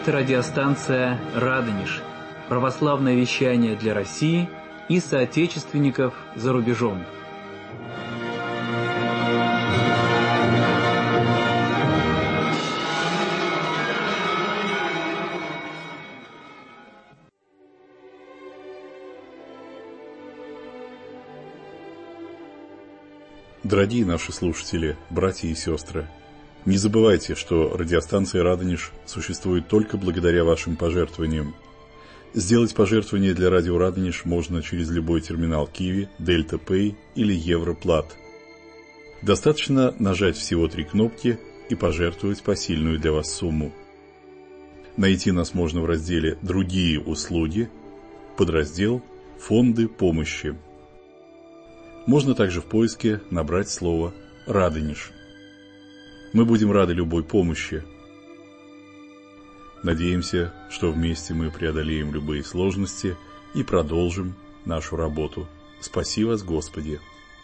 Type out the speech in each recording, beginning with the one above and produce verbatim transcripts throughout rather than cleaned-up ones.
Это радиостанция «Радонеж», православное вещание для России и соотечественников за рубежом. Дорогие наши слушатели, братья и сестры, не забывайте, что радиостанция «Радонеж» существует только благодаря вашим пожертвованиям. Сделать пожертвование для радио «Радонеж» можно через любой терминал Киви, Дельта Пэй или Европлат. Достаточно нажать всего три кнопки и пожертвовать посильную для вас сумму. Найти нас можно в разделе «Другие услуги», подраздел «Фонды помощи». Можно также в поиске набрать слово «Радонеж». Мы будем рады любой помощи. Надеемся, что вместе мы преодолеем любые сложности и продолжим нашу работу. Спаси вас, Господи!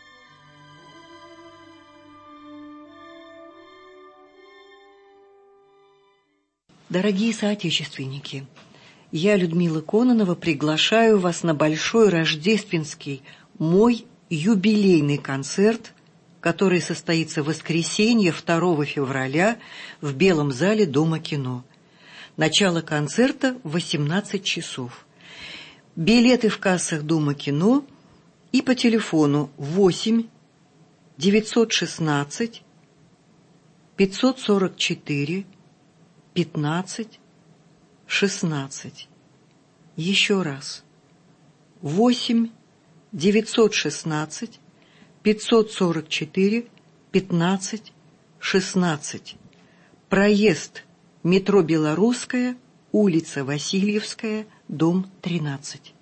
Дорогие соотечественники, я, Людмила Кононова, приглашаю вас на большой рождественский мой юбилейный концерт, который состоится в воскресенье второго февраля в Белом зале Дома кино. Начало концерта в восемнадцать часов. Билеты в кассах Дома кино и по телефону восемь девятьсот шестнадцать пятьсот сорок четыре пятнадцать шестнадцать. Еще раз. восемь девятьсот шестнадцать пятьсот сорок четыре пятнадцать шестнадцать. Проезд метро Белорусская, улица Васильевская, дом тринадцать.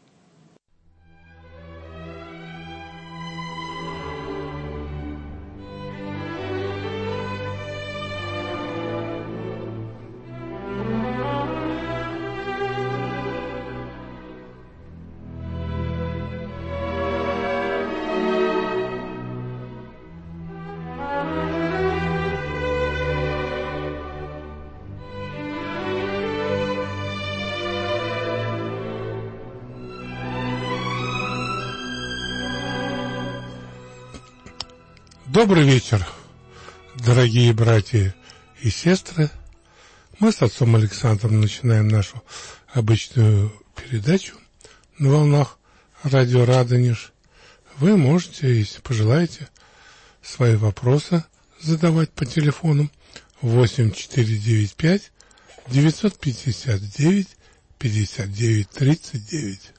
Добрый вечер, дорогие братья и сестры. Мы с отцом Александром начинаем нашу обычную передачу на волнах радио «Радонеж». Вы можете, если пожелаете, свои вопросы задавать по телефону восемь четыре девять пять девятьсот пятьдесят девять пятьдесят девять тридцать девять.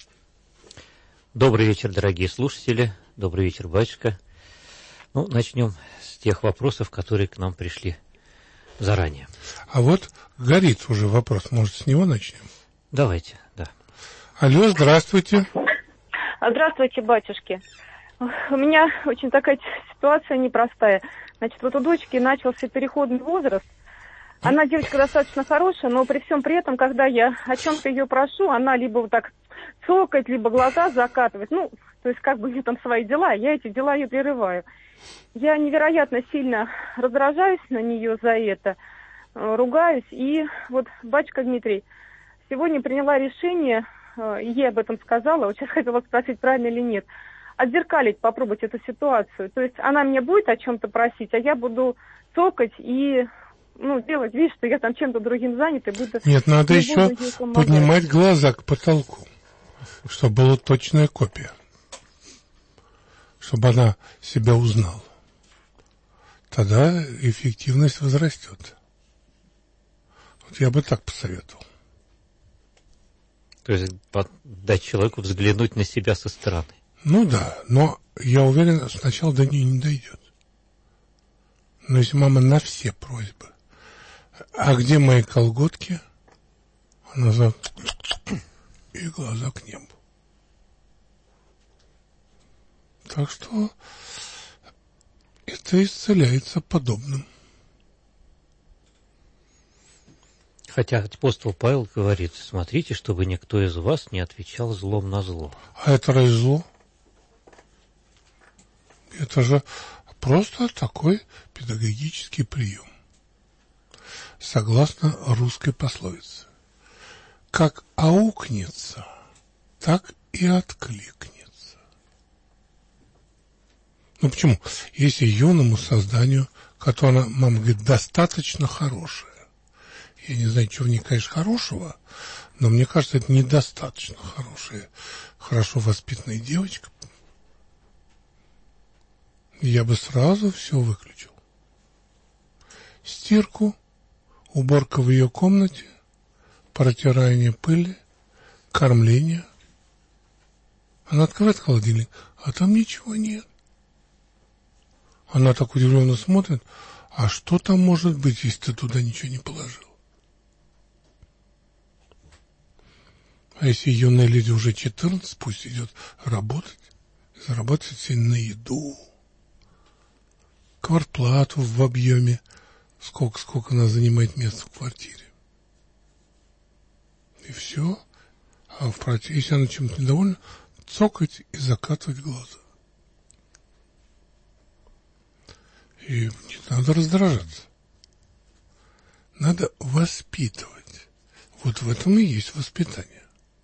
Добрый вечер, дорогие слушатели. Добрый вечер, батюшка. Ну, начнем с тех вопросов, которые к нам пришли заранее. А вот горит уже вопрос. Может, с него начнем? Давайте, да. Алло, здравствуйте. Здравствуйте, батюшки. У меня очень такая ситуация непростая. Значит, вот у дочки начался переходный возраст. Она девочка достаточно хорошая, но при всем при этом, когда я о чем-то ее прошу, она либо вот так цокает, либо глаза закатывает. Ну, то есть как бы у нее там свои дела, я эти дела ее прерываю. Я невероятно сильно раздражаюсь на нее за это, ругаюсь. И вот, батюшка Дмитрий, сегодня приняла решение, ей об этом сказала, вот сейчас хотела спросить, правильно или нет, отзеркалить, попробовать эту ситуацию. То есть она меня будет о чем-то просить, а я буду цокать и ну, делать вид, что я там чем-то другим занята. Буду, нет, надо не еще поднимать глаза к потолку, чтобы была точная копия. Чтобы она себя узнала. Тогда эффективность возрастет. Вот я бы так посоветовал. То есть дать человеку взглянуть на себя со стороны. Ну да, но я уверен, сначала до нее не дойдет. Но если мама на все просьбы, а где мои колготки? Она за... и глаза к небу. Так что это исцеляется подобным. Хотя апостол Павел говорит, смотрите, чтобы никто из вас не отвечал злом на зло. А это разве зло? Это же просто такой педагогический прием. согласно русской пословице. Как аукнется, так и откликнется. Ну почему? Если юному созданию, которое, мама говорит, достаточно хорошее. Я не знаю, чего в ней, конечно, хорошего, но мне кажется, это недостаточно хорошая, хорошо воспитанная девочка. Я бы сразу все выключил. Стирку, уборка в ее комнате, протирание пыли, кормление. Она открывает холодильник, а там ничего нет. Она так удивленно смотрит, а что там может быть, если ты туда ничего не положил? А если юная леди уже четырнадцать, пусть идет работать, зарабатывать себе на еду, квартплату в объеме, сколько, сколько она занимает места в квартире. И все. А в против... если она чем-то недовольна, цокать и закатывать глаза. И не надо раздражаться. Надо воспитывать. Вот в этом и есть воспитание.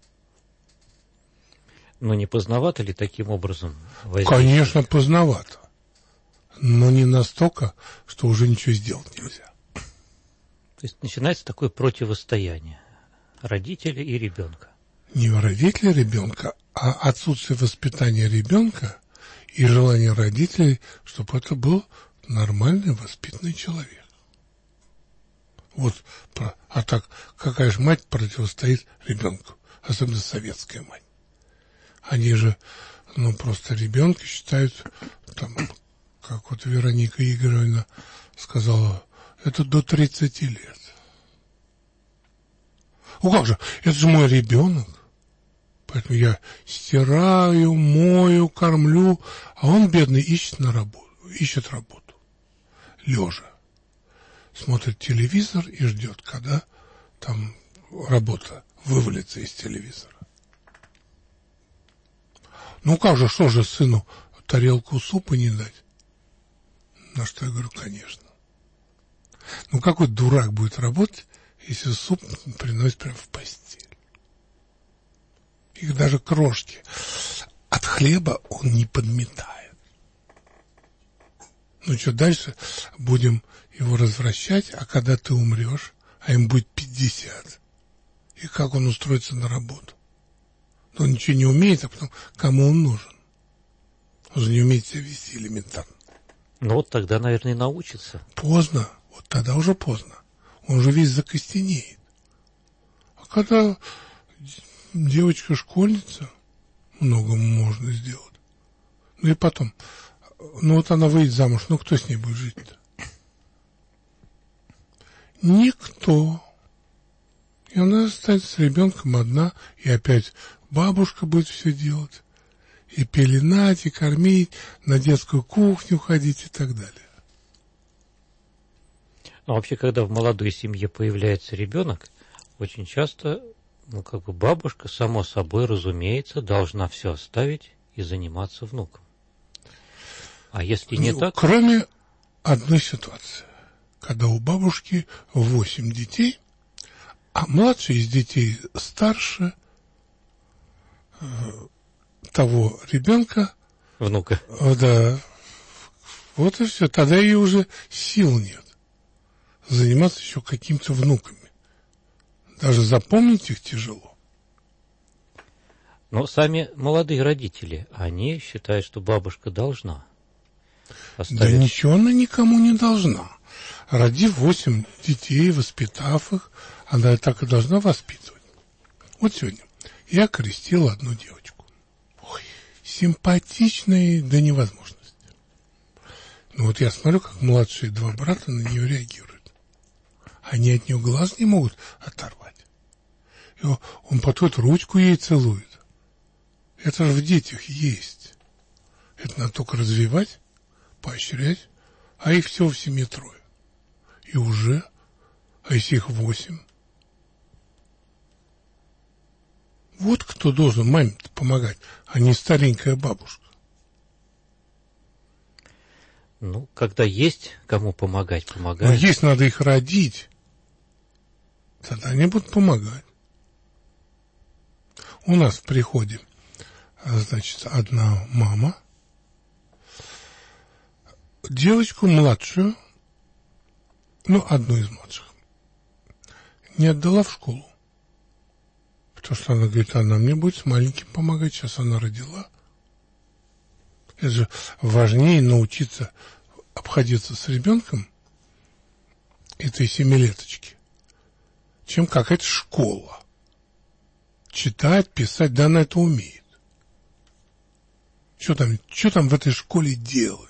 Но не поздновато ли таким образом воздействовать? Конечно, поздновато. Но не настолько, что уже ничего сделать нельзя. То есть начинается такое противостояние родителя и ребенка. Не родителя ребенка, а отсутствие воспитания ребенка и желание родителей, чтобы это был нормальный, воспитанный человек. Вот, а так, какая же мать противостоит ребенку, особенно советская мать. Они же, ну, просто ребенка считают, там, как вот Вероника Игоревна сказала, это до тридцати лет. Ну как же, это же мой ребенок. Поэтому я стираю, мою, кормлю, а он, бедный, ищет на работу, ищет работу. Лежа. Смотрит телевизор и ждет, когда там работа вывалится из телевизора. Ну как же, что же сыну тарелку супа не дать? На что я говорю, конечно. Ну какой дурак будет работать, если суп приносит прямо в постель? Их даже крошки от хлеба он не подметает. Ну что, дальше будем его развращать, а когда ты умрешь, а им будет пятьдесят, и как он устроится на работу? Он ничего не умеет, а потом кому он нужен? Он же не умеет себя вести элементарно. Ну вот тогда, наверное, и научится. Поздно. Вот тогда уже поздно. Он же весь закостенеет. А когда девочка-школьница, многому можно сделать. Ну и потом, ну вот она выйдет замуж, ну кто с ней будет жить-то? Никто. И она останется с ребенком одна, и опять бабушка будет все делать. И пеленать, и кормить, на детскую кухню ходить и так далее. Но вообще, когда в молодой семье появляется ребенок, очень часто, ну, как бы бабушка, само собой, разумеется, должна все оставить и заниматься внуком. А если не ну, так... Кроме одной ситуации, когда у бабушки восемь детей, а младший из детей старше э, того ребенка. Внука. Э, да. Вот и все. Тогда ей уже сил нет заниматься еще какими-то внуками. Даже запомнить их тяжело. Но сами молодые родители, они считают, что бабушка должна оставить... Да ничего она никому не должна. Родив восемь детей, воспитав их, она так и должна воспитывать. Вот сегодня я крестил одну девочку. Ой, симпатичная до невозможности. Ну вот я смотрю, как младшие два брата на нее реагируют. Они от нее глаз не могут оторвать. И он подходит, ручку ей целует. Это же в детях есть. Это надо только развивать, поощрять, а их всего в семье трое. И уже, а если их восемь? Вот кто должен маме-то помогать, а не старенькая бабушка. Ну, когда есть кому помогать, Но помогать. есть надо их родить. тогда они будут помогать. У нас в приходе, значит, одна мама девочку младшую, ну, одну из младших, не отдала в школу. Потому что она говорит, она мне будет с маленьким помогать, сейчас она родила. Это же важнее научиться обходиться с ребенком этой семилеточки, чем какая-то школа. Читать, писать, да она это умеет. Что там, что там в этой школе делать?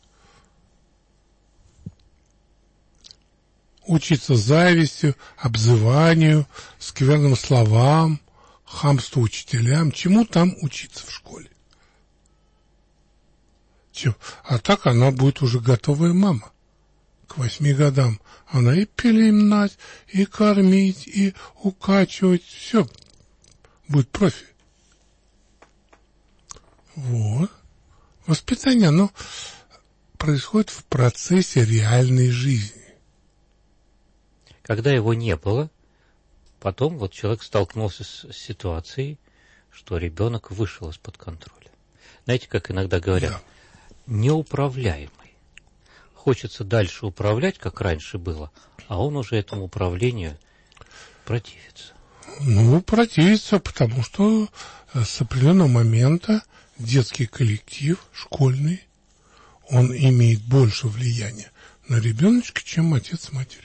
Учиться завистью, обзыванию, скверным словам, хамству учителям. Чему там учиться в школе? Чем? А так она будет уже готовая мама. К восьми годам она и пеленать, и кормить, и укачивать. Все. Будет профи. Вот. Воспитание, оно происходит в процессе реальной жизни. Когда его не было, потом вот человек столкнулся с ситуацией, что ребенок вышел из-под контроля. Знаете, как иногда говорят, да. Неуправляемый. Хочется дальше управлять, как раньше было, а он уже этому управлению противится. Ну, противится, потому что с определенного момента детский коллектив, школьный, он имеет больше влияния на ребеночка, чем отец с матерью.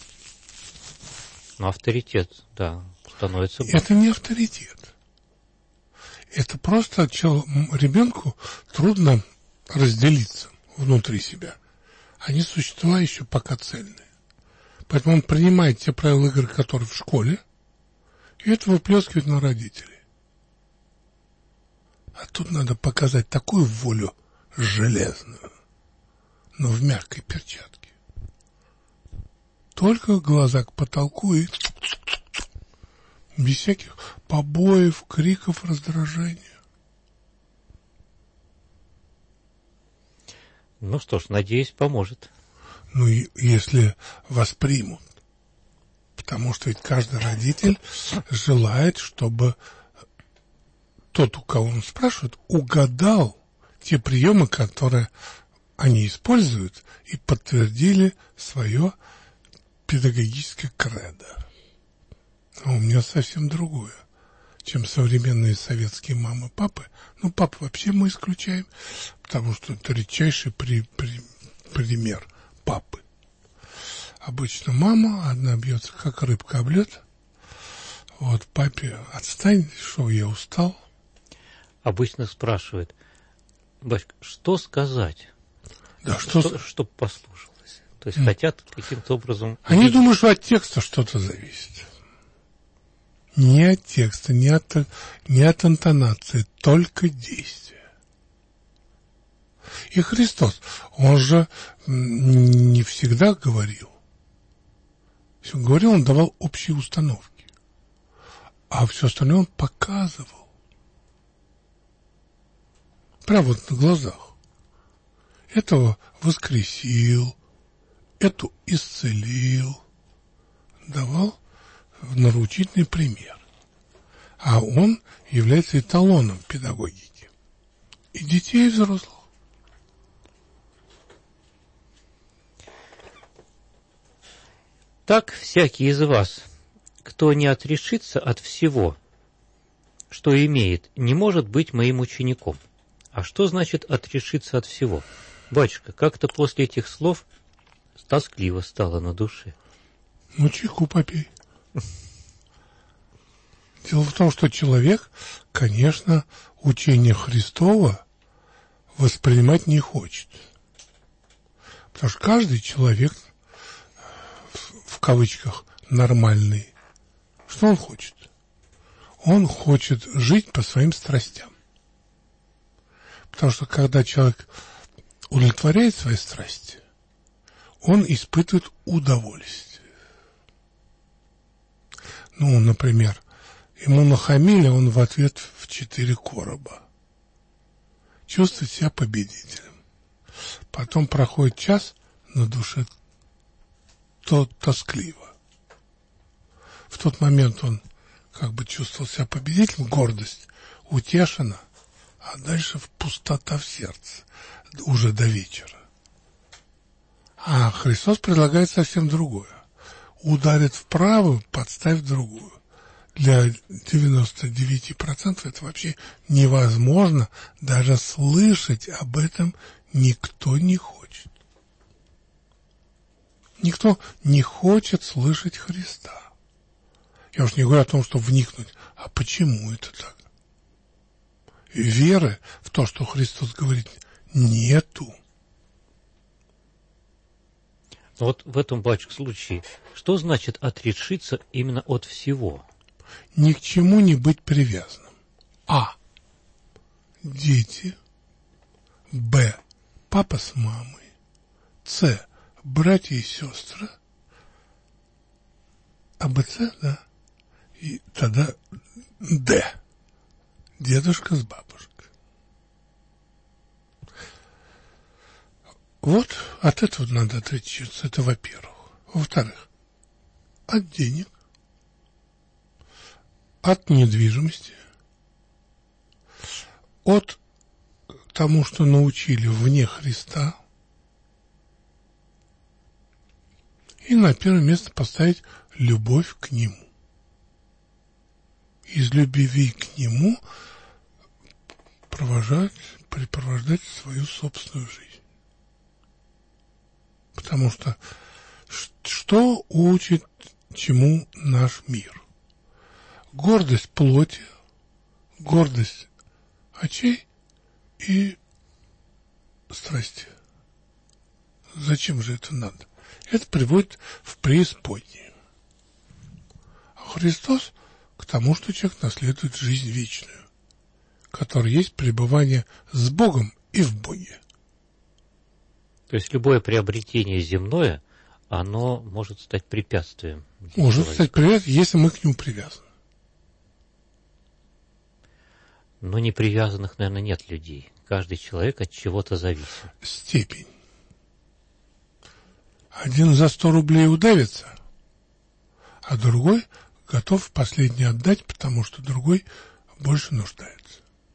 Но авторитет, да, становится больше. Это не авторитет. Это просто ребенку трудно разделиться внутри себя. Они существа еще пока цельные. Поэтому он принимает те правила игры, которые в школе, и это выплескивает на родителей. А тут надо показать такую волю железную, но в мягкой перчатке. Только глаза к потолку и без всяких побоев, криков, раздражения. Ну что ж, надеюсь, поможет. Ну, и если воспримут. Потому что ведь каждый родитель желает, чтобы тот, у кого он спрашивает, угадал те приемы, которые они используют, и подтвердили свое педагогическое кредо. А у меня совсем другое, чем современные советские мамы, папы. Ну, папы вообще мы исключаем, потому что это редчайший при, при, пример папы. Обычно мама одна бьется, как рыбка об лед. Вот, папе, отстань, что я устал. Обычно спрашивают, батюшка, что сказать? Да, что... Что, чтоб послушалось. То есть mm. хотят каким-то образом... Они видеть. Думают, что от текста что-то зависит. Не от текста, не от, не от интонации, только действия. И Христос, он же не всегда говорил. Если он говорил, он давал общие установки. А все остальное он показывал. Прямо вот на глазах. Этого воскресил, эту исцелил, давал научительный пример. А он является эталоном педагогики. И детей, и взрослых. Так всякий из вас, кто не отрешится от всего, что имеет, не может быть моим учеником. А что значит отрешиться от всего? Батюшка, как-то после этих слов тоскливо стало на душе. Ну, чайку попей. Дело в том, что человек, конечно, учение Христова воспринимать не хочет. Потому что каждый человек, в кавычках, нормальный, что он хочет? Он хочет жить по своим страстям. Потому что когда человек удовлетворяет свои страсти, он испытывает удовольствие. Ну, например, ему нахамили, он в ответ в четыре короба. Чувствует себя победителем. Потом проходит час, на душе то тоскливо. в тот момент он как бы чувствовал себя победителем, гордость утешена, а дальше пустота в сердце уже до вечера. А Христос предлагает совсем другое. Ударит в правую, подставь другую. Для девяноста девяти процентов это вообще невозможно, даже слышать об этом никто не хочет. Никто не хочет слышать Христа. Я уж не говорю о том, чтобы вникнуть, а почему это так? Веры в то, что Христос говорит, нету. Вот в этом, батюшка, случае, что значит отрешиться именно от всего? Ни к чему не быть привязанным. А. Дети. Б. Папа с мамой. С. Братья и сестры. А Б С, да. И тогда Д. Дедушка с бабушкой. Вот от этого надо отречься. Это во-первых. Во-вторых, от денег, от недвижимости, от тому, что научили вне Христа, и на первое место поставить любовь к Нему. Из любви к Нему провожать, препровождать свою собственную жизнь. Потому что что учит чему наш мир? Гордость плоти, гордость очей и страсти. Зачем же это надо? Это приводит в преисподнюю. А Христос к тому, что человек наследует жизнь вечную, которая есть пребывание с Богом и в Боге. То есть любое приобретение земное, оно может стать препятствием. Может человека. стать препятствием, если мы к нему привязаны. Но не привязанных, наверное, нет людей. Каждый человек от чего-то зависит. Степень. Один за сто рублей удавится, а другой готов последний отдать, потому что другой больше нуждается.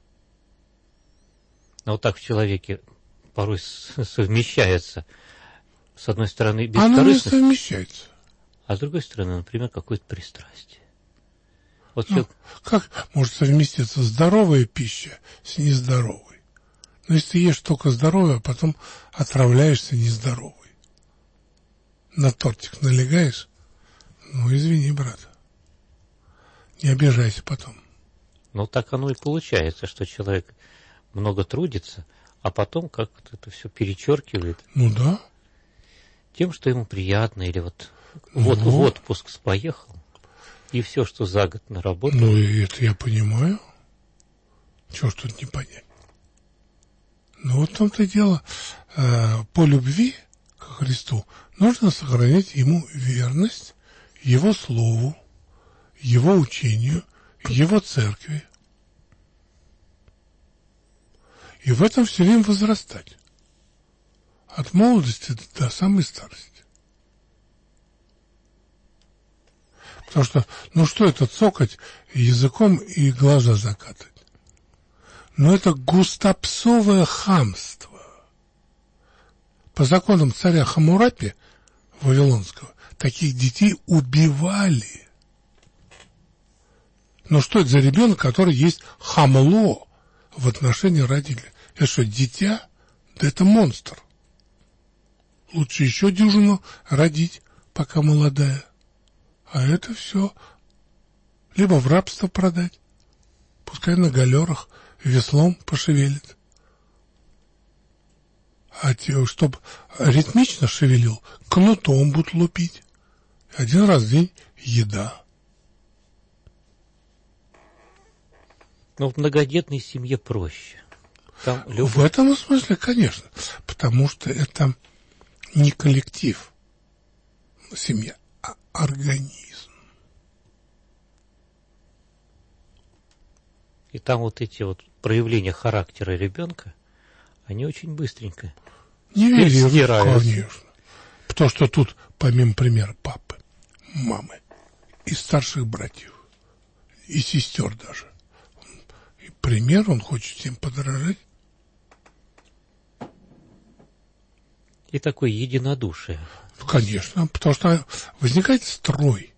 Но вот так в человеке порой совмещается, с одной стороны, бескорыстность. Оно не совмещается. А с другой стороны, например, какое-то пристрастие. Вот ну, человек... Как может совместиться здоровая пища с нездоровой? Но если ты ешь только здоровое, а потом отравляешься нездоровой. На тортик налегаешь, ну, извини, брат. Не обижайся потом. Ну, так оно и получается, что человек много трудится, а потом как-то это все перечеркивает. Ну да. Тем, что ему приятно, или вот, вот ну, в отпуск поехал, и все, что за год наработал. Ну, и это я понимаю. Чего ж тут не понять? Ну, вот в том-то и дело. По любви к Христу нужно сохранять Ему верность, Его Слову, Его учению, Его Церкви. И в этом все время возрастать. От молодости до самой старости. Потому что, ну что это цокать языком и глаза закатывать? Ну это густопсовое хамство. По законам царя Хаммурапи Вавилонского таких детей убивали. Но что это за ребенок, который есть хамло в отношении родителей? Это что, дитя? Да это монстр. Лучше еще дюжину родить, пока молодая. А это все либо в рабство продать, пускай на галерах веслом пошевелит. А те, чтобы ритмично шевелил, кнутом будут лупить. Один раз в день еда. Но в многодетной семье проще. Там любовь... В этом смысле, конечно. Потому что это не коллектив, семья, а организм. И там вот эти вот проявления характера ребенка, они очень быстренько нивелируют, конечно. Потому что тут, помимо примера папы, мамы и старших братьев, и сестер даже. И пример, он хочет всем подражать. И такое единодушие. Конечно, потому что возникает строй.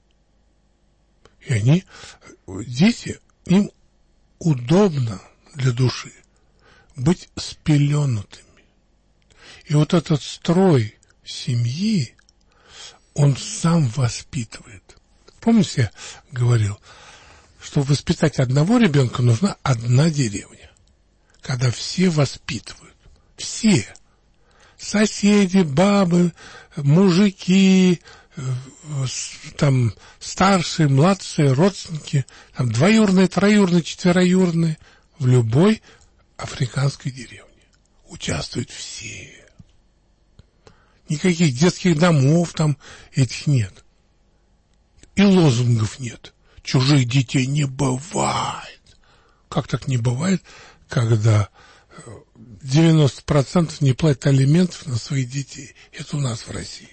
И они, дети, им удобно для души быть спеленутыми. И вот этот строй семьи, он сам воспитывает. Помните, я говорил, чтобы воспитать одного ребенка, нужна одна деревня. Когда все воспитывают. Все. Соседи, бабы, мужики, там старшие, младшие, родственники, там двоюродные, троюродные, четвероюродные. В любой африканской деревне участвуют все. Никаких детских домов там этих нет. И лозунгов нет. Чужих детей не бывает. Как так не бывает, когда девяносто процентов не платят алиментов на своих детей? Это у нас в России.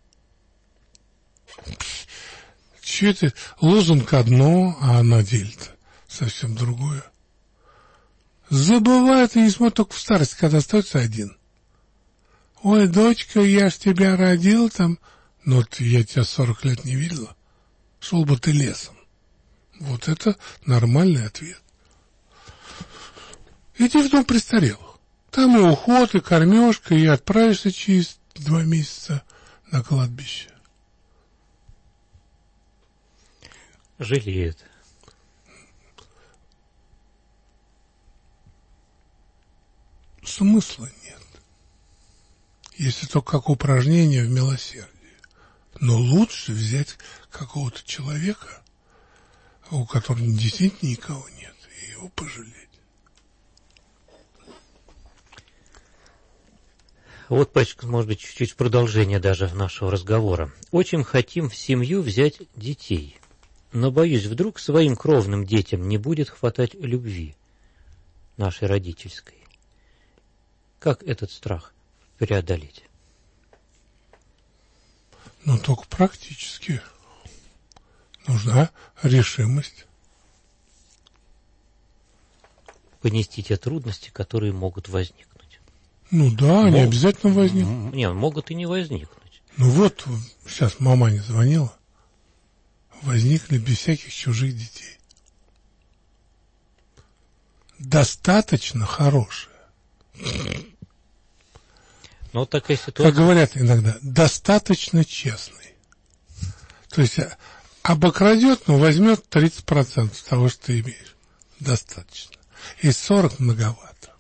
Че это? Лозунг одно, а на деле-то совсем другое. Забывают и не смотрят только в старости, когда остается один. Ой, дочка, я ж тебя родил там. Ну, я тебя сорок лет не видела. Шел бы ты лесом. Вот это нормальный ответ. Иди в дом престарелых. Там и уход, и кормежка, и отправишься через два месяца на кладбище. Жалеют. Смысла нет. Если только как упражнение в милосердии. Но лучше взять какого-то человека, у которого действительно никого нет, и его пожалеть. Вот, пачка, может быть, чуть-чуть продолжение даже нашего разговора. Очень хотим в семью взять детей, но, боюсь, вдруг своим кровным детям не будет хватать любви нашей родительской. Как этот страх преодолеть? Но только практически. Нужна решимость. Понести те трудности, которые могут возникнуть. Ну да, они обязательно возникнут. Не, могут и не возникнуть. Ну вот, сейчас мама не звонила. Возникли без всяких чужих детей. Достаточно хорошие. Но вот такая ситуация... Как говорят иногда, достаточно честный. То есть обокрадет, но возьмет тридцать процентов того, что ты имеешь. Достаточно. И сорок многовато.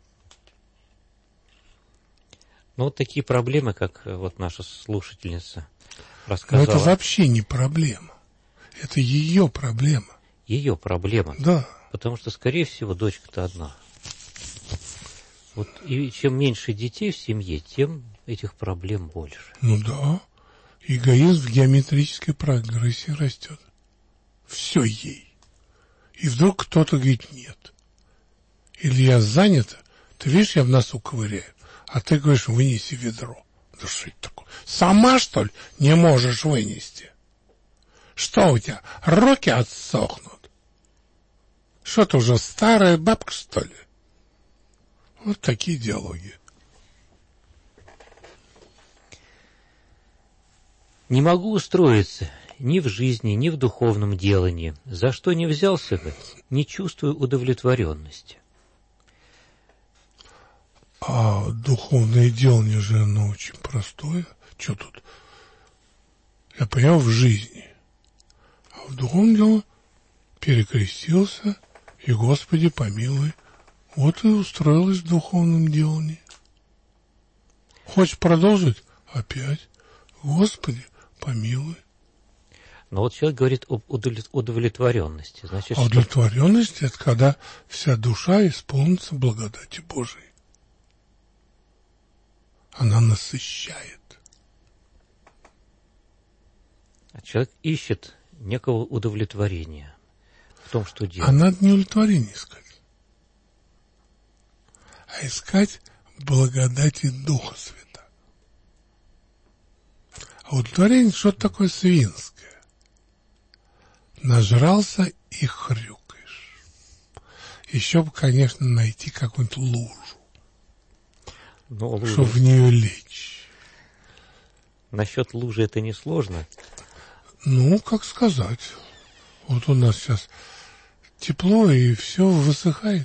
Ну, вот такие проблемы, как вот наша слушательница рассказала. Но это вообще не проблема. Это ее проблема. Ее проблема. Да. Потому что, скорее всего, дочка-то одна. Вот и чем меньше детей в семье, тем этих проблем больше. Ну да. Эгоизм в геометрической прогрессии растет. Все ей. И вдруг кто-то говорит нет. Или я занята, ты видишь, я в носу ковыряю, а ты говоришь, вынеси ведро. Да что это такое? Сама, что ли, не можешь вынести? Что у тебя, руки отсохнут? Что ты уже старая бабка, что ли? Вот такие диалоги. Не могу устроиться ни в жизни, ни в духовном делании. За что не взялся бы, не чувствую удовлетворенности. А духовное делание же, оно очень простое. Что тут? Я понял, в жизни. А в духовном деле перекрестился, и, Господи, помилуй. Вот и устроилась в духовном делании. Хочешь продолжить? Опять. Господи, помилуй. Но вот человек говорит об удовлетворенности. Значит, а удовлетворенность – это когда вся душа исполнится благодати Божией. Она насыщает. А человек ищет некого удовлетворения в том, что делает. А надо не удовлетворение искать, а искать благодати Духа Святаго. А удовлетворение – что-то такое свинское. Нажрался и хрюкаешь. Еще бы, конечно, найти какую-нибудь лужу, Но лужа... чтобы в нее лечь. Насчет лужи это несложно. Ну, как сказать. Вот у нас сейчас тепло, и все высыхает.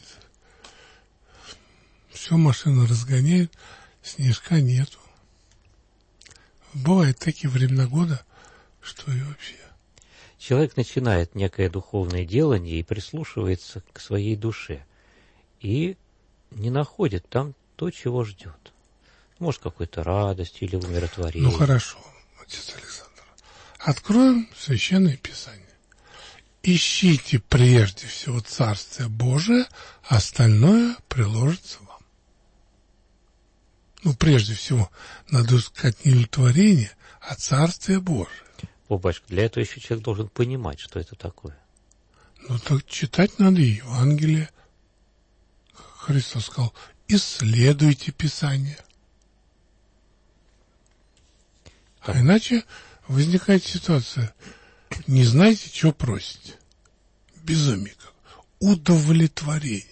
Все машина разгоняет, снежка нету. Бывают такие времена года, что и вообще. Человек начинает некое духовное делание и прислушивается к своей душе. И не находит там то, чего ждет. Может, какой-то радости или умиротворения. Ну, хорошо, отец Александр. Откроем Священное Писание. Ищите прежде всего Царствие Божие, остальное приложится вам. Ну, прежде всего, надо искать не удовлетворение, а Царствие Божие. О, батюшка, для этого еще человек должен понимать, что это такое. Ну, так читать надо Евангелие. Христос сказал, исследуйте Писание. А иначе возникает ситуация, не знаете, что просите. Безумие. Удовлетворение.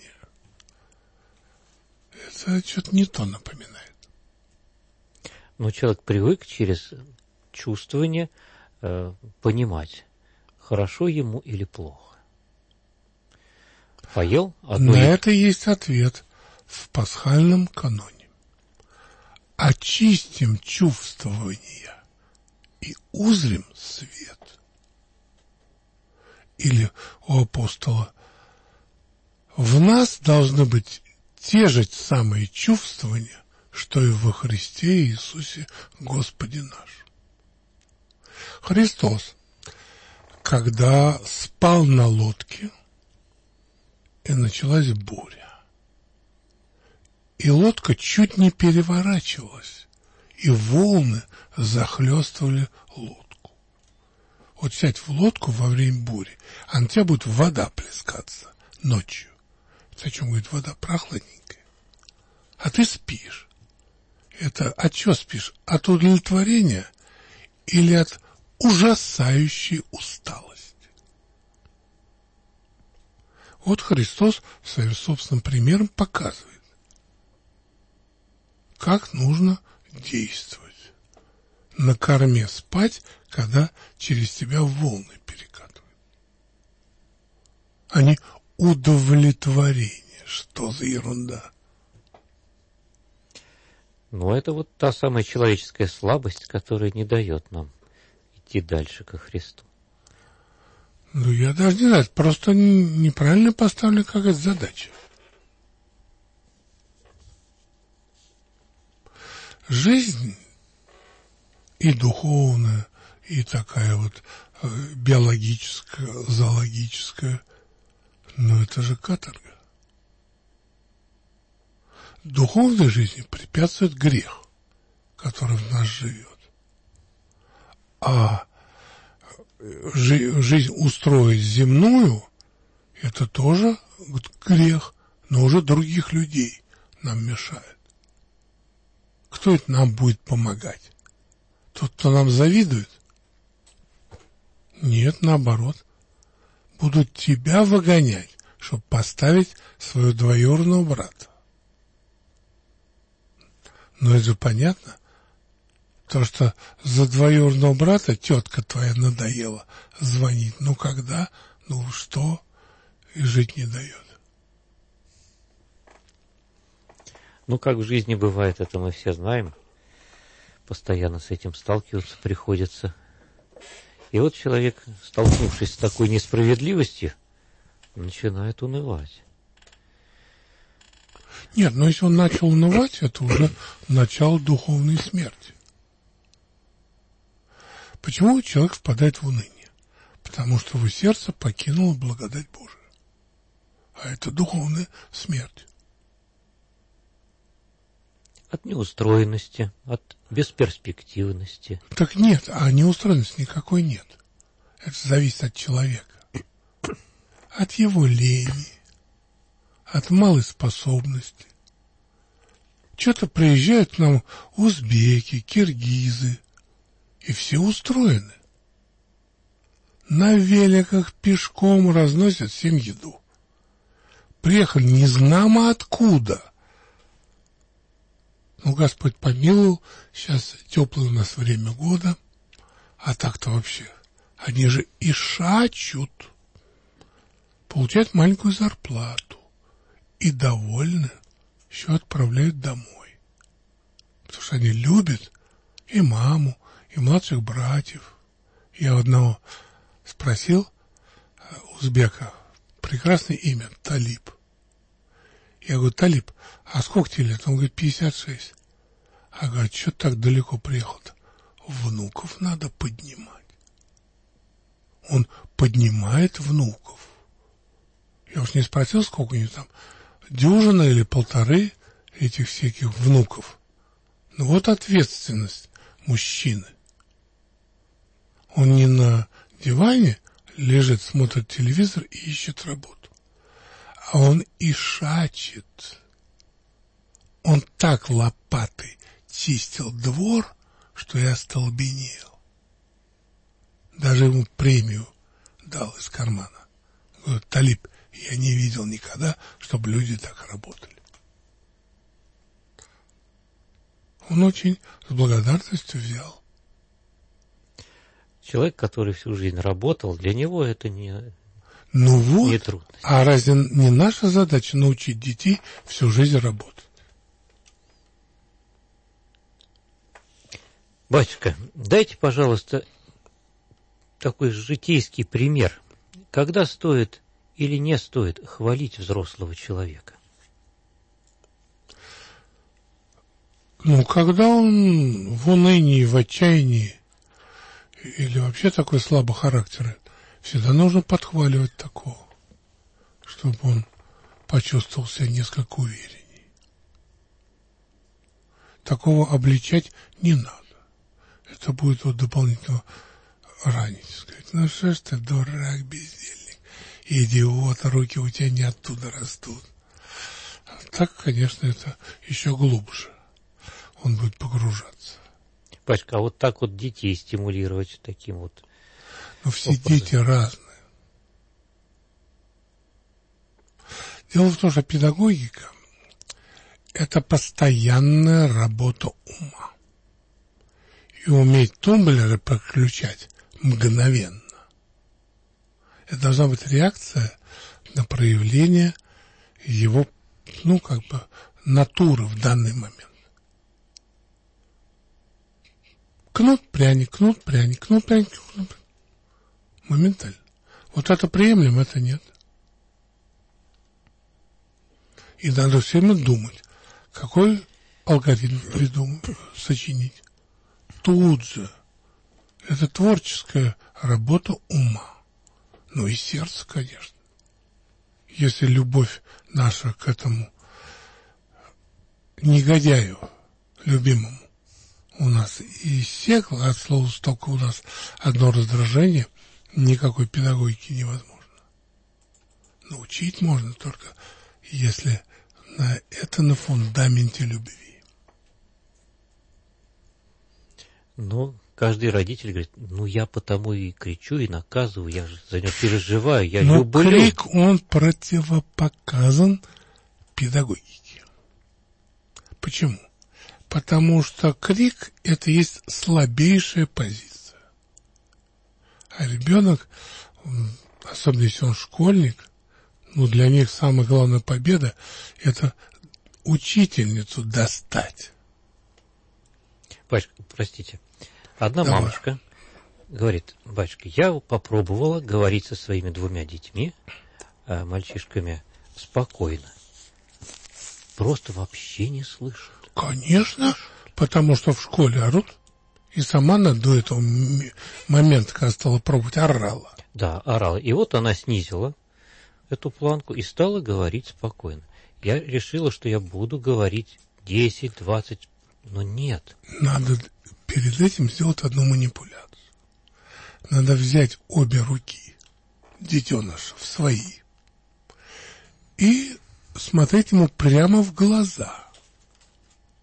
Это что-то не то напоминает. Но человек привык через чувствование э, понимать, хорошо ему или плохо. Поел одну... На это есть ответ в пасхальном каноне. Очистим чувствования и узрим свет. Или у апостола: в нас должны быть те же самые чувствования, что и во Христе Иисусе Господе нашем. Христос, когда спал на лодке, и началась буря, и лодка чуть не переворачивалась, и волны захлестывали лодку. Вот сядь в лодку во время бури, а на тебя будет вода плескаться ночью. Зачем, говорит, вода прохладненькая? А ты спишь. Это от чего спишь? От удовлетворения или от ужасающей усталости? Вот Христос своим собственным примером показывает, как нужно действовать. На корме спать, когда через тебя волны перекатывают. А не удовлетворение. Что за ерунда? Но это вот та самая человеческая слабость, которая не дает нам идти дальше ко Христу. Ну, я даже не знаю, просто неправильно поставлена какая-то задача. Жизнь и духовная, и такая вот э, биологическая, зоологическая, но это же каторга. Духовной жизни препятствует грех, который в нас живет. А жи- жизнь устроить земную, это тоже грех, но уже других людей нам мешает. Кто это нам будет помогать? Тот, кто нам завидует? Нет, наоборот. Будут тебя выгонять, чтобы поставить своего двоюродного брата. Но это же понятно. То, что за двоюродного брата тетка твоя надоела звонить. Ну, когда? Ну, что? И жить не дает. Ну, как в жизни бывает, это мы все знаем. Постоянно с этим сталкиваться приходится. И вот человек, столкнувшись с такой несправедливостью, начинает унывать. Нет, но если он начал унывать, это уже начало духовной смерти. Почему человек впадает в уныние? Потому что его сердце покинуло благодать Божию. А это духовная смерть. От неустроенности, от бесперспективности. Так нет, а неустроенности никакой нет. Это зависит от человека. От его лени, от малой способности. Что-то приезжают к нам узбеки, киргизы, и все устроены. на великах пешком разносят всем еду. Приехали не знамо откуда. Ну, Господь помиловал, сейчас теплое у нас время года, а так-то вообще, они же и шачут, получают маленькую зарплату и довольны, еще отправляют домой. Потому что они любят и маму, и младших братьев. Я одного спросил, узбека, прекрасное имя, Талиб. Я говорю, Талиб, а сколько тебе лет? Он говорит, пятьдесят шесть. А говорит, что так далеко приехал-то? Внуков надо поднимать. Он поднимает внуков. Я уж не спросил, сколько у него там, дюжина или полторы этих всяких внуков. Ну вот ответственность мужчины. Он не на диване лежит, смотрит телевизор и ищет работу. А он и шачет. Он так лопатой чистил двор, что я остолбенел. Даже ему премию дал из кармана. Говорит, Талиб, я не видел никогда, чтобы люди так работали. Он очень с благодарностью взял. Человек, который всю жизнь работал, для него это не, ну вот, не трудность. А разве не наша задача научить детей всю жизнь работать? Батюшка, дайте, пожалуйста, такой житейский пример. Когда стоит или не стоит хвалить взрослого человека? Ну, когда он в унынии, в отчаянии, или вообще такой слабохарактерный, всегда нужно подхваливать такого, чтобы он почувствовал себя несколько увереннее. Такого обличать не надо. Это будет его дополнительно ранить. Сказать, ну что ж ты, дурак, бездельник, идиот, руки у тебя не оттуда растут. Так, конечно, это еще глубже. Он будет погружаться. Пачка, а вот так вот детей стимулировать таким вот. Но все образом. Дети разные. Дело в том, что педагогика – это постоянная работа ума. И уметь тумблеры подключать мгновенно. Это должна быть реакция на проявление его, ну, как бы, натуры в данный момент. Кнут, пряник, кнут, пряник, кнут, пряник, кнут, пряник. Моментально. Вот это приемлемо, это нет. И надо все время думать, какой алгоритм придумать, сочинить. Тут же. Это творческая работа ума. Ну и сердца, конечно. Если любовь наша к этому негодяю, любимому, у нас и иссякла, от слова столько у нас одно раздражение, никакой педагогики невозможно. Научить можно только, если на это на фундаменте любви. Ну, каждый родитель говорит, ну я потому и кричу, и наказываю, я же за него переживаю, я Но люблю. крик, он противопоказан педагогике. Почему? Потому что крик – это есть слабейшая позиция. А ребенок, особенно если он школьник, ну для них самая главная победа – это учительницу достать. Батюшка, простите. Одна Давай. мамочка говорит, батюшка, я попробовала говорить со своими двумя детьми, мальчишками, спокойно. Просто вообще не слышат. Конечно, потому что в школе орут, и сама она до этого момента, когда стала пробовать, орала. Да, орала. И вот она снизила эту планку и стала говорить спокойно. Я решила, что я буду говорить десять-двадцать, но нет. Надо перед этим сделать одну манипуляцию. Надо взять обе руки детеныша в свои и смотреть ему прямо в глаза.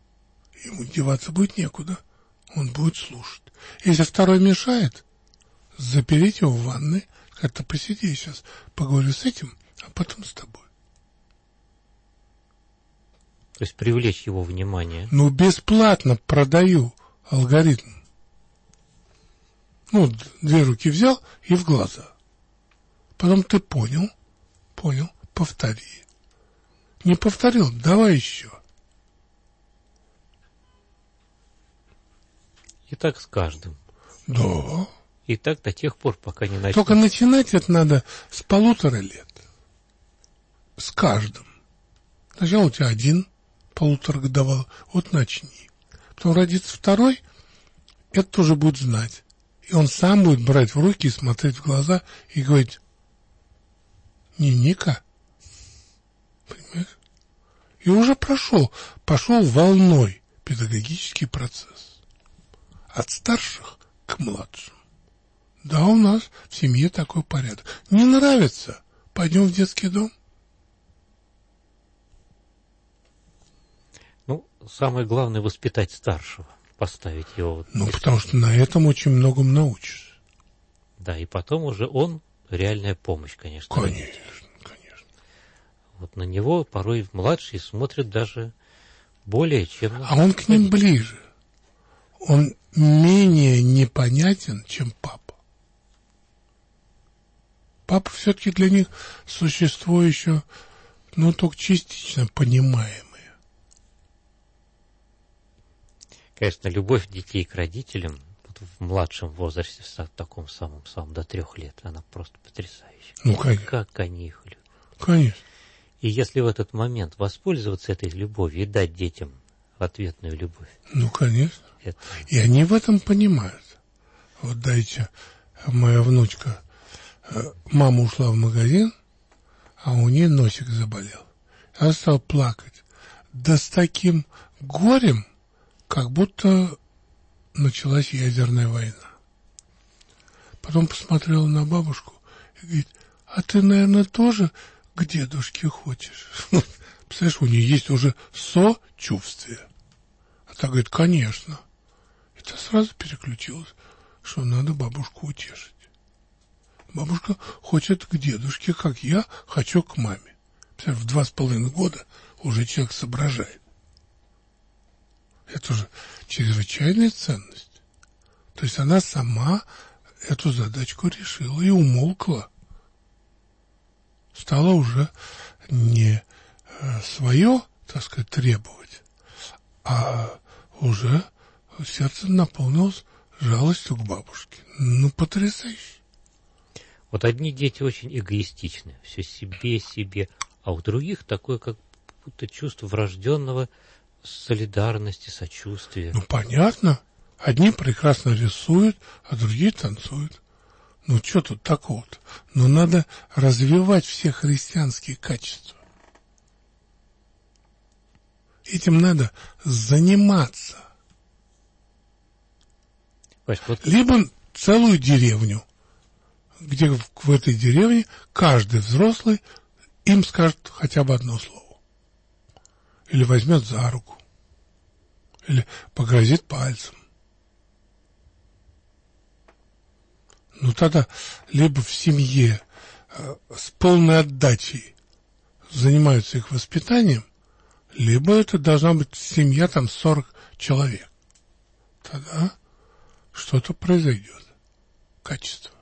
Ему деваться будет некуда. Он будет слушать. Если второй мешает, запереть его в ванной, как-то посиди, я сейчас поговорю с этим, а потом с тобой. То есть привлечь его внимание. Ну, бесплатно продаю алгоритм. Ну, две руки взял и в глаза. Потом ты понял, понял, повтори. Не повторил, давай еще. И так с каждым. Да. И так до тех пор, пока не начнет. Только начинать это надо с полутора лет. С каждым. Сначала у тебя один полуторагодовалый, вот начни. Потом родится второй, это тоже будет знать. И он сам будет брать в руки и смотреть в глаза и говорить: не Ника. Понимаешь? И уже прошел, пошел волной педагогический процесс. От старших к младшим. Да, у нас в семье такой порядок. Не нравится? Пойдем в детский дом. Ну, самое главное — воспитать старшего, поставить его. Ну, потому что на этом очень многому научишься. Да, и потом уже он реальная помощь, конечно. Конечно, конечно. Вот на него порой младшие смотрят даже более чем... А он к ним ближе. Он менее непонятен, чем папа. Папа все-таки для них существо еще, ну, только частично понимаемое. Конечно, любовь детей к родителям вот в младшем возрасте, в таком самом, самом до трех лет, она просто потрясающая. Ну, конечно. Как они их любят. Конечно. И если в этот момент воспользоваться этой любовью и дать детям ответную любовь. Ну, конечно. Это... И они в этом понимают. Вот дайте, моя внучка, мама ушла в магазин, а у нее носик заболел. Я стал плакать. Да с таким горем, как будто началась ядерная война. Потом посмотрела на бабушку и говорит: а ты, наверное, тоже к дедушке хочешь? Представляешь, у нее есть уже сочувствие. А та говорит: конечно. И та сразу переключилась, что надо бабушку утешить. Бабушка хочет к дедушке, как я хочу к маме. В два с половиной года уже человек соображает. Это же чрезвычайная ценность. То есть она сама эту задачку решила и умолкла. Стала уже не свое, так сказать, требовать, а уже сердце наполнилось жалостью к бабушке. Ну, потрясающе. Вот одни дети очень эгоистичны, все себе, себе, а у других такое как будто чувство врожденного солидарности, сочувствия. Ну, понятно. Одни прекрасно рисуют, а другие танцуют. Ну, что тут такого-то? Но надо развивать все христианские качества. Этим надо заниматься. Понимаешь, вот... Либо целую деревню, где в, в этой деревне каждый взрослый им скажет хотя бы одно слово. Или возьмет за руку. Или погрозит пальцем. Ну, тогда либо в семье э, с полной отдачей занимаются их воспитанием, либо это должна быть семья там сорок человек. Тогда что-то произойдет. Качество.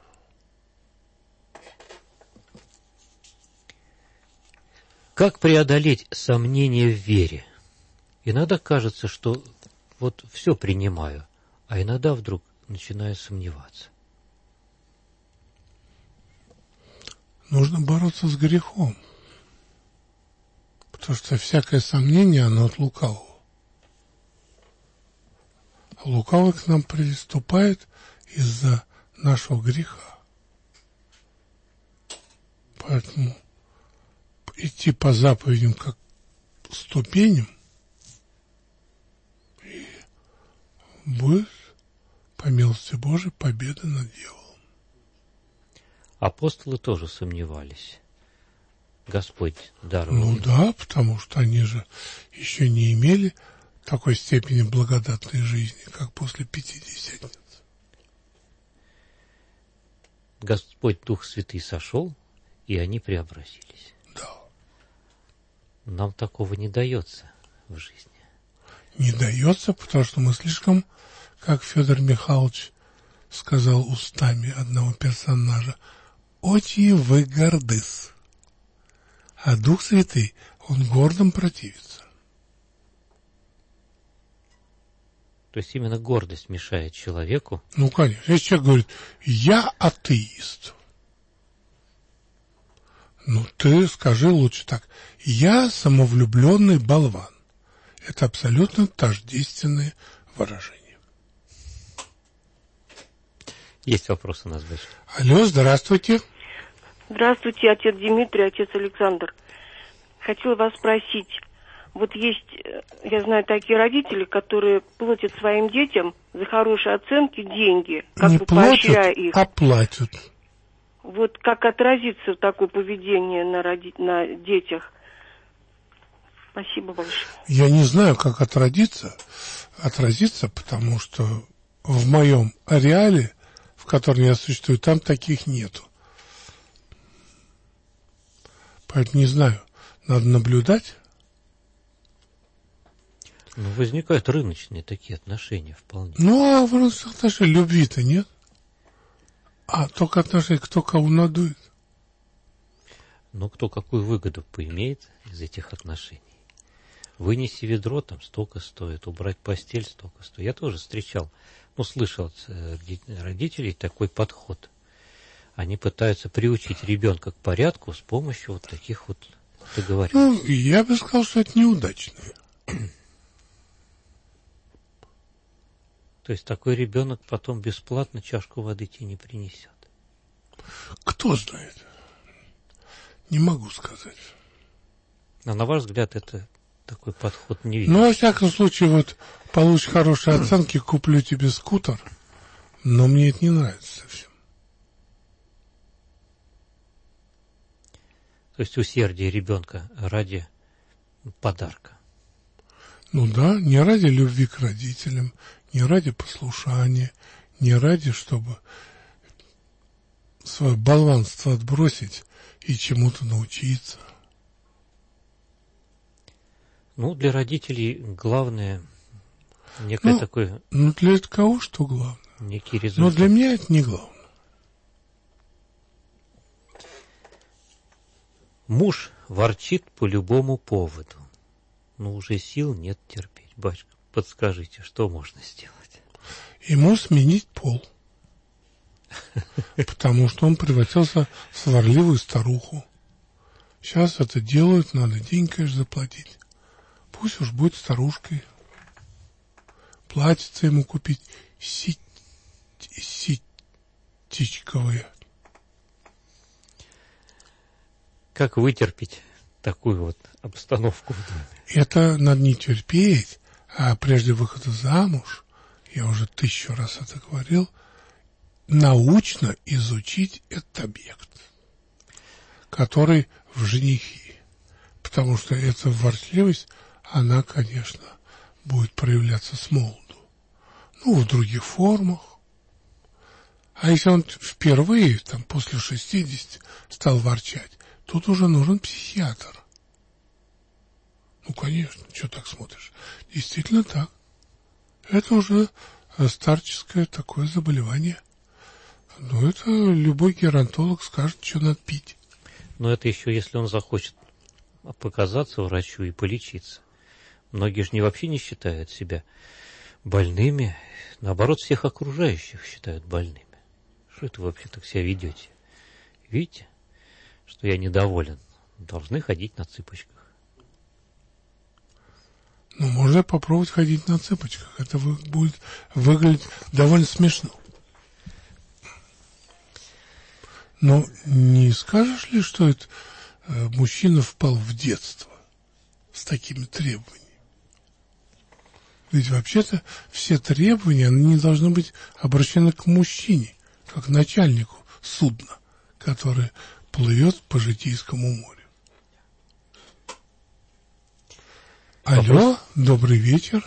Как преодолеть сомнения в вере? Иногда кажется, что вот все принимаю, а иногда вдруг начинаю сомневаться. Нужно бороться с грехом. Потому что всякое сомнение, оно от лукавого. А лукавый к нам приступает из-за нашего греха. Поэтому идти по заповедям как ступеням, и будет, по милости Божией, победа над дьяволом. Апостолы тоже сомневались. Господь даровал. Ну да, потому что они же еще не имели такой степени благодатной жизни, как после Пятидесятницы. Господь Дух Святый сошел, и они преобразились. Да. Нам такого не дается в жизни. Не дается, потому что мы слишком, как Федор Михайлович сказал устами одного персонажа, «Очень вы гордыс». А Дух Святый, он гордым противится. То есть именно гордость мешает человеку. Ну, конечно. Если человек говорит, я атеист. Ну, ты скажи лучше так. Я самовлюбленный болван. Это абсолютно тождественные выражения. Есть вопрос у нас дальше. Алло, здравствуйте. Здравствуйте, отец Дмитрий, отец Александр. Хотела вас спросить. Вот есть, я знаю, такие родители, которые платят своим детям за хорошие оценки деньги, как Не бы платят, поощряя их. а платят. Вот как отразится такое поведение на, роди... на детях? Спасибо большое. Я не знаю, как отразиться, отразиться, потому что в моем ареале, в котором я существую, там таких нету. Поэтому не знаю. Надо наблюдать. Ну, возникают рыночные такие отношения вполне. Ну, а в рыночных отношениях любви-то нет. А только отношения, кто кого надует. Но кто какую выгоду поимеет из этих отношений? Вынести ведро, там столько стоит, убрать постель, столько стоит. Я тоже встречал, ну, слышал от родителей такой подход. Они пытаются приучить ребенка к порядку с помощью вот таких вот договоренностей. Ну, я бы сказал, что это неудачно. То есть такой ребенок потом бесплатно чашку воды тебе не принесет. Кто знает? Не могу сказать. А на ваш взгляд, это такой подход не видно? Ну, во всяком случае, вот получишь хорошие оценки, куплю тебе скутер, но мне это не нравится совсем. То есть усердие ребенка ради подарка. Ну да, не ради любви к родителям, не ради послушания, не ради, чтобы свое болванство отбросить и чему-то научиться. Ну, для родителей главное некое ну, такое... Ну, для кого что главное? Некий результат. Но для меня это не главное. Муж ворчит по любому поводу. Но уже сил нет терпеть. Батюшка, подскажите, что можно сделать? Ему сменить пол. Потому что он превратился в сварливую старуху. Сейчас это делают, надо деньги, конечно, заплатить. Пусть уж будет старушкой. Платьице ему купить сит... ситечковые. Как вытерпеть такую вот обстановку? Это надо не терпеть, а прежде выхода замуж, я уже тысячу раз это говорил, научно изучить этот объект, который в женихи. Потому что эта ворчливость, она, конечно, будет проявляться с молоду. Ну, в других формах. А если он впервые, там, после шестидесяти стал ворчать, тут уже нужен психиатр. Ну, конечно, что так смотришь? Действительно так. Это уже старческое такое заболевание. Ну, это любой геронтолог скажет, что надо пить. Но это еще, если он захочет показаться врачу и полечиться. Многие же не вообще не считают себя больными. Наоборот, всех окружающих считают больными. Что это вы вообще так себя ведете? Видите, что я недоволен? Должны ходить на цыпочках. Ну, можно попробовать ходить на цыпочках. Это будет выглядеть довольно смешно. Но не скажешь ли, что это э, мужчина впал в детство с такими требованиями? Ведь вообще-то все требования, они не должны быть обращены к мужчине, как к начальнику судна, который плывет по Житейскому морю. Алло, добрый вечер.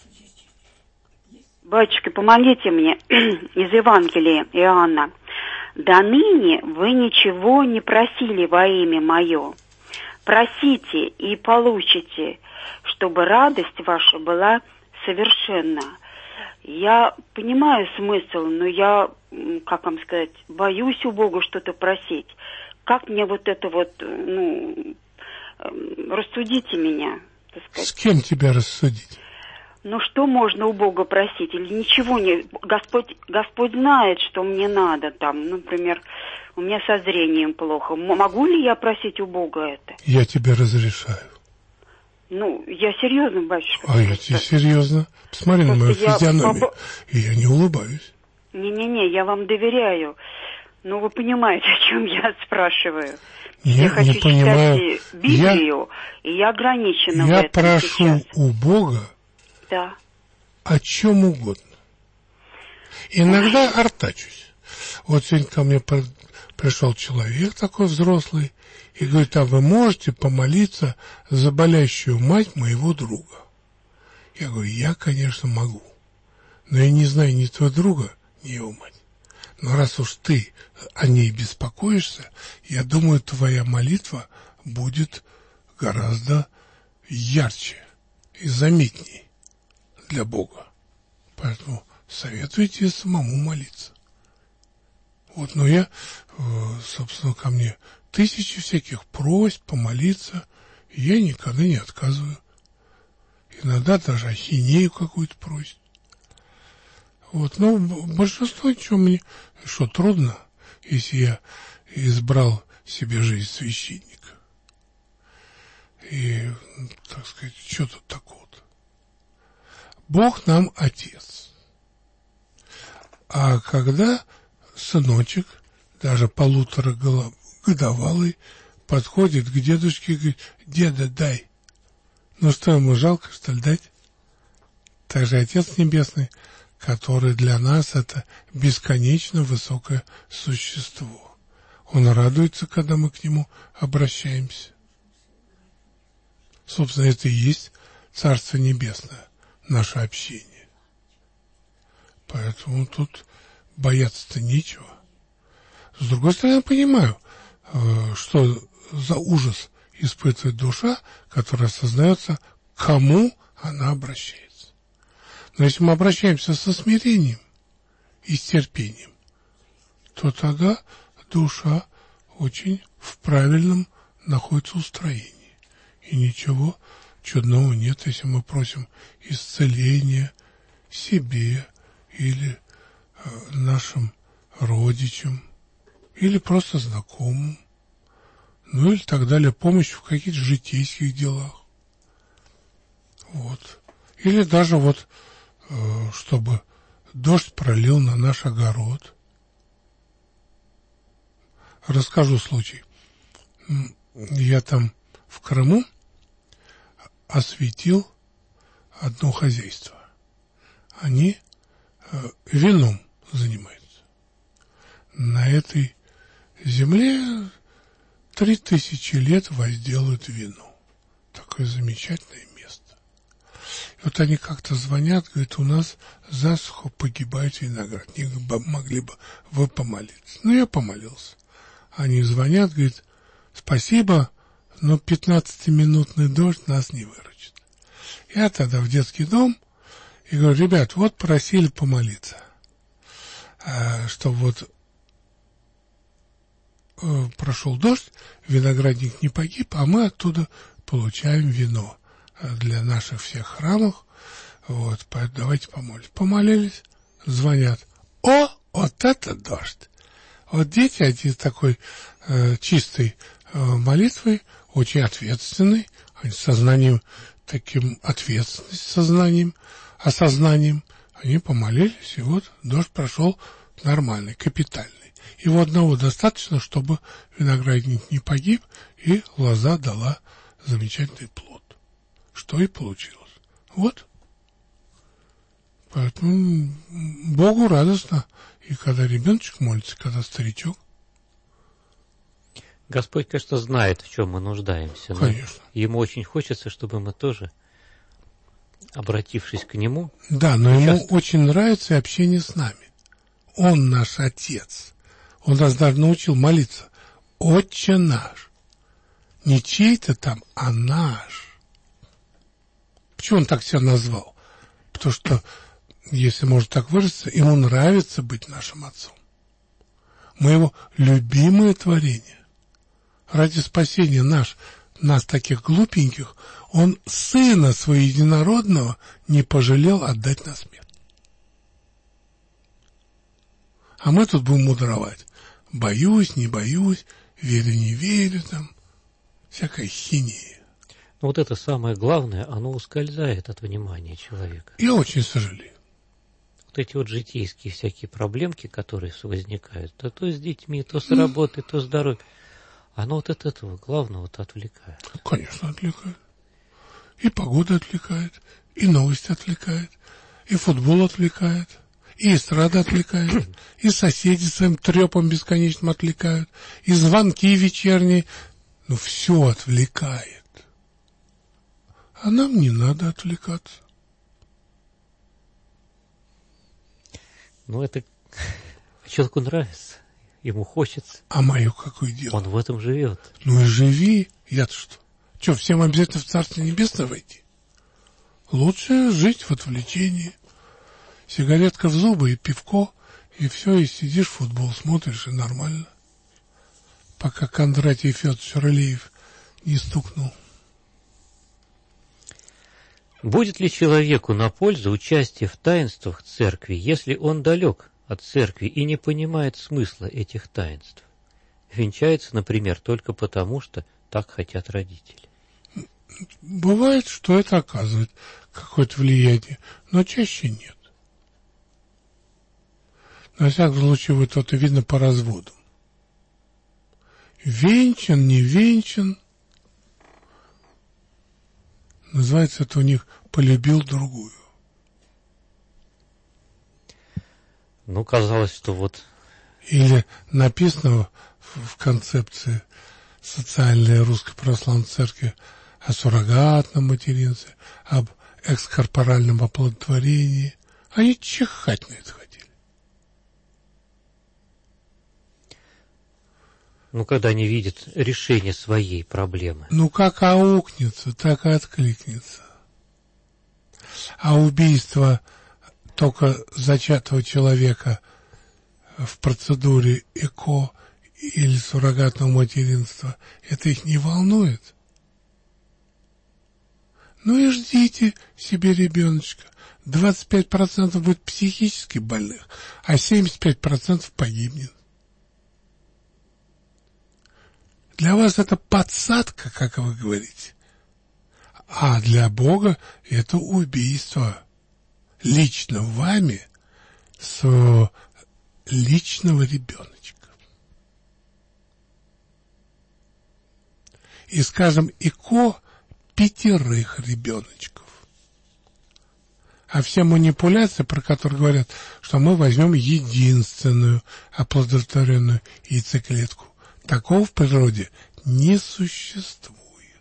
Батюшка, помогите мне из Евангелия Иоанна. до ныне вы ничего не просили во имя мое. Просите и получите, чтобы радость ваша была совершенна. Я понимаю смысл, но я, как вам сказать, боюсь у Бога что-то просить. Как мне вот это вот, ну, рассудите меня, так сказать. С кем тебя рассудить? Ну, что можно у Бога просить? Или ничего не... Господь, Господь знает, что мне надо там. Например, у меня со зрением плохо. Могу ли я просить у Бога это? Я тебе разрешаю. Ну, я серьезно, батюшка. А я тебе серьезно. Посмотри на мою физиономию. Поб... И я не улыбаюсь. Не-не-не, я вам доверяю. Ну, вы понимаете, о чем я спрашиваю. Нет, я хочу не понимаю. читать Библию, я... и я ограничена я в этом прошу сейчас. у Бога да. о чем угодно. Иногда Ой. артачусь. Вот сегодня ко мне пришел человек такой взрослый и говорит: а вы можете помолиться за болящую мать моего друга? Я говорю: я, конечно, могу, но я не знаю ни твоего друга, ни его мать. Но раз уж ты о ней беспокоишься, я думаю, твоя молитва будет гораздо ярче и заметней для Бога. Поэтому советую тебе самому молиться. Вот, но я, собственно, ко мне тысячи всяких просьб помолиться, и я никогда не отказываю. Иногда даже ахинею какую-то просят. Вот, но большинство, что мне, что трудно, если я избрал себе жизнь священника. И, так сказать, что тут такого-то? Бог нам отец. А когда сыночек, даже полуторагодовалый, подходит к дедушке и говорит: деда, дай. Ну что, ему жалко, что ли, дать? Также Отец Небесный, который для нас это бесконечно высокое существо. Он радуется, когда мы к нему обращаемся. Собственно, это и есть Царство Небесное, наше общение. Поэтому тут бояться-то нечего. С другой стороны, я понимаю, что за ужас испытывает душа, которая осознается, к кому она обращается. Но если мы обращаемся со смирением и с терпением, то тогда душа очень в правильном находится устроении. И ничего чудного нет, если мы просим исцеления себе или э, нашим родичам, или просто знакомым, ну или так далее, помощь в каких-то житейских делах. Вот. Или даже вот, э, чтобы дождь пролил на наш огород. Расскажу случай. Я там в Крыму осветил одно хозяйство. Они э, вином занимаются. На этой земле три тысячи лет возделывают вино. Такое замечательное место. И вот они как-то звонят, говорят: у нас засуха, погибает виноград. Не могли бы вы помолиться? Ну, я помолился. Они звонят, говорят: спасибо, но пятнадцатиминутный дождь нас не выручит. Я тогда в детский дом и говорю: ребят, вот просили помолиться, чтобы вот прошел дождь, виноградник не погиб, а мы оттуда получаем вино для наших всех храмов. Вот, поэтому давайте помолимся. Помолились, звонят: о, вот это дождь! Вот дети, они такой э, чистой э, молитвой, очень ответственной, они с сознанием, таким ответственностью, сознанием, осознанием, они помолились, и вот дождь прошел нормальный, капитальный. Его одного достаточно, чтобы виноградник не погиб, и лоза дала замечательный плод. Что и получилось. Вот. Поэтому Богу радостно, и когда ребеночек молится, и когда старичок. Господь, конечно, знает, в чем мы нуждаемся. Конечно. Ему очень хочется, чтобы мы тоже, обратившись к Нему... Да, но ему очень нравится и общение с нами. Он наш Отец. Он нас даже научил молиться. Отче наш. Не чей-то там, а наш. Почему он так себя назвал? Потому что, если можно так выразиться, ему нравится быть нашим отцом. Мы его любимое творение. Ради спасения наш, нас, таких глупеньких, он сына своего единородного не пожалел отдать на смерть. А мы тут будем мудровать. Боюсь, не боюсь, верю, не верю, там, всякая хинея. Но вот это самое главное, оно ускользает от внимания человека. Я очень сожалею. Вот эти вот житейские всякие проблемки, которые возникают, то, то с детьми, то с работой, то с здоровьем, оно вот от этого главного-то отвлекает. Конечно, отвлекает. И погода отвлекает, и новости отвлекает, и футбол отвлекает, и эстрада отвлекает, и соседи своим трепом бесконечным отвлекают, и звонки вечерние. Ну, все отвлекает. А нам не надо отвлекаться. Ну, это человеку нравится, ему хочется. А мое какое дело? Он в этом живет. Ну и живи. Я-то что? Че, всем обязательно в Царствие Небесное войти? Лучше жить в отвлечении. Сигаретка в зубы и пивко, и все, и сидишь, футбол смотришь, и нормально. Пока Кондратий Федорович Рылеев не стукнул. Будет ли человеку на пользу участие в таинствах церкви, если он далек от церкви и не понимает смысла этих таинств? Венчается, например, только потому, что так хотят родители. Бывает, что это оказывает какое-то влияние, но чаще нет. На всяком случае, вот это видно по разводу. Венчан, не венчан. Называется это у них «полюбил другую». Ну, казалось, что вот... Или написано в, в концепции социальной Русской Православной Церкви о суррогатном материнстве, об экскорпоральном оплодотворении. Они чихать на это хотели. Ну, когда они видят решение своей проблемы. Ну, как аукнется, так и откликнется. А убийство только зачатого человека в процедуре ЭКО или суррогатного материнства, это их не волнует. Ну и ждите себе ребеночка. двадцать пять процентов будет психически больных, а семьдесят пять процентов погибнет. Для вас это подсадка, как вы говорите. А для Бога это убийство. Лично вами своего личного ребеночка. И, скажем, ЭКО пятерых ребеночков. А все манипуляции, про которые говорят, что мы возьмем единственную оплодотворенную яйцеклетку, такого в природе не существует.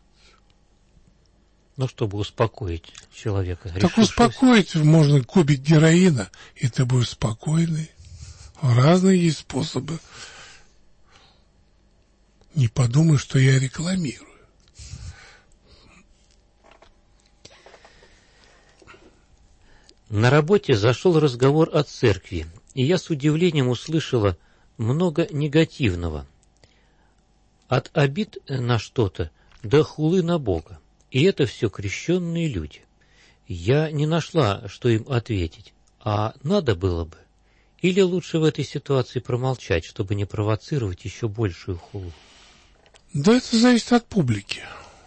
Ну, чтобы успокоить человека. Так успокоить можно кубик героина, и ты будешь спокойный. Разные есть способы. Не подумай, что я рекламирую. На работе зашел разговор о церкви, и я с удивлением услышала много негативного. От обид на что-то до хулы на Бога. И это все крещенные люди. Я не нашла, что им ответить. А надо было бы? Или лучше в этой ситуации промолчать, чтобы не провоцировать еще большую хулу? Да это зависит от публики.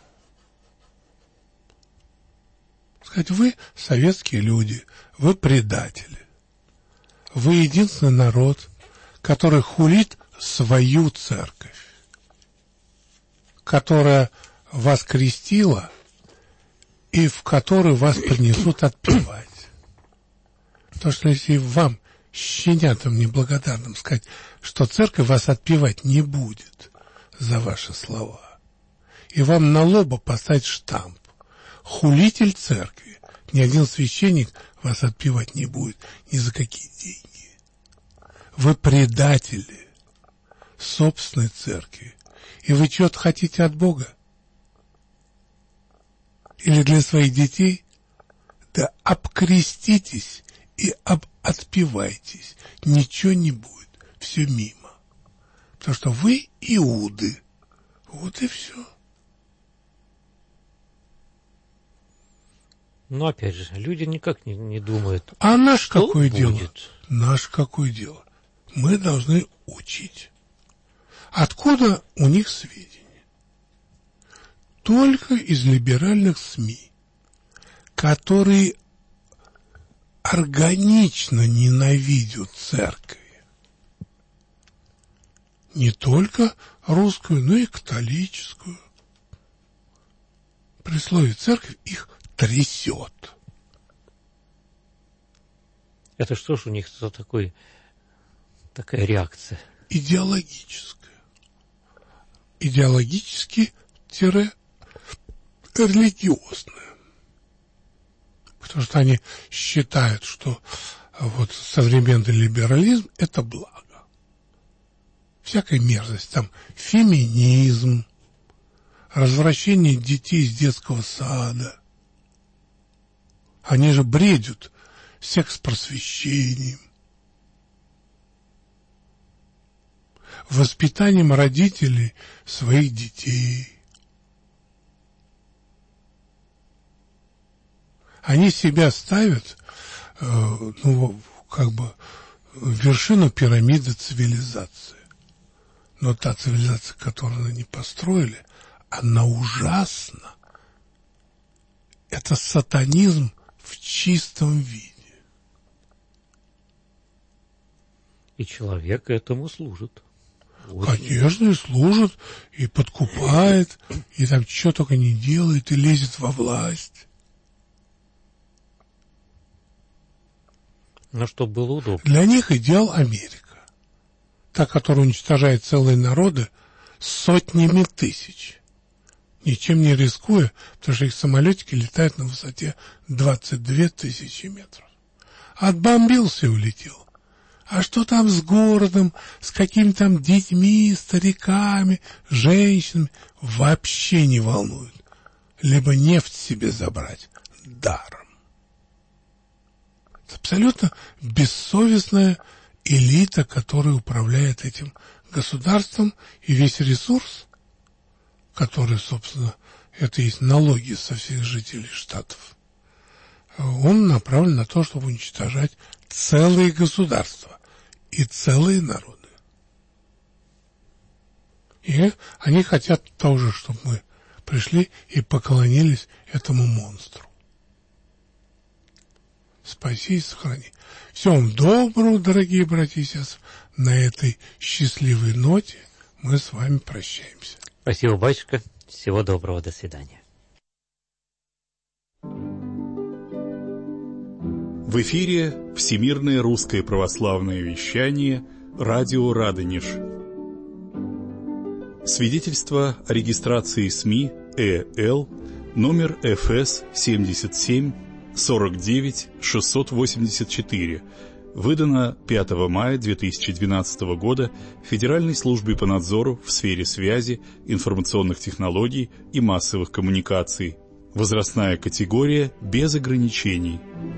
Сказать, вы советские люди, вы предатели. Вы единственный народ, который хулит свою церковь, которая вас крестила и в которой вас принесут отпевать. Потому что если вам, щенятам неблагодарным, сказать, что церковь вас отпевать не будет за ваши слова, и вам на лоба поставить штамп «Хулитель церкви», ни один священник вас отпевать не будет ни за какие деньги. Вы предатели. собственной церкви. И вы что-то хотите от Бога? Или для своих детей? Да обкреститесь и об отпевайтесь. Ничего не будет. Все мимо. Потому что вы иуды. Вот и все. Но опять же, люди никак не, не думают. А наш что какое будет? дело? Наш какое дело? Мы должны учить. Откуда у них сведения? Только из либеральных СМИ, которые органично ненавидят церковь. Не только русскую, но и католическую. При слове церковь их трясет. Это что ж у них за такой, такая реакция? Идеологическая. Идеологически-религиозная. Потому что они считают, что вот современный либерализм – это благо. Всякая мерзость. Там феминизм, развращение детей из детского сада. Они же бредят секс-просвещением, воспитанием родителей своих детей. Они себя ставят, э, ну, как бы, в вершину пирамиды цивилизации. Но та цивилизация, которую они построили, она ужасна. Это сатанизм в чистом виде. И человек этому служит. Вот. Конечно, и служит, и подкупает, и там что только не делает, и лезет во власть. Но чтобы было удобно. Для них идеал Америка. Та, которая уничтожает целые народы сотнями тысяч. Ничем не рискуя, потому что их самолетики летают на высоте двадцать две тысячи метров. Отбомбился и улетел. А что там с городом, с какими там детьми, стариками, женщинами, вообще не волнует. Либо нефть себе забрать даром. Это абсолютно бессовестная элита, которая управляет этим государством, и весь ресурс, который, собственно, это есть налоги со всех жителей штатов, он направлен на то, чтобы уничтожать целые государства и целые народы. И они хотят тоже, чтобы мы пришли и поклонились этому монстру. Спаси и сохрани. Всего вам доброго, дорогие братья и сестры. На этой счастливой ноте мы с вами прощаемся. Спасибо, батюшка. Всего доброго. До свидания. В эфире Всемирное русское православное вещание «Радио Радонеж». Свидетельство о регистрации СМИ ЭЛ номер эф эс семьдесят семь сорок девять шестьсот восемьдесят четыре, выдано пятого мая две тысячи двенадцатого года Федеральной службой по надзору в сфере связи, информационных технологий и массовых коммуникаций. Возрастная категория без ограничений.